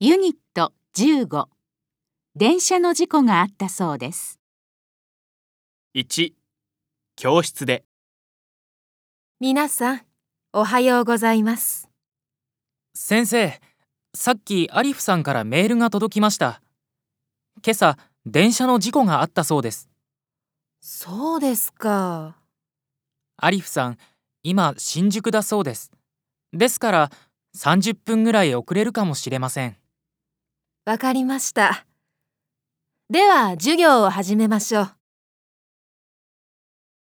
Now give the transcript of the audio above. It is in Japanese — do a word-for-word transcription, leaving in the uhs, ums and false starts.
ユニットじゅうご、電車の事故があったそうです。 いち、教室で。 皆さん、おはようございます。 先生、さっきアリフさんからメールが届きました。今朝、電車の事故があったそうです。 そうですか。 アリフさん、今新宿だそうです。ですからさんじゅっぷんぐらい遅れるかもしれません。 わかりました。では、授業を始めましょう。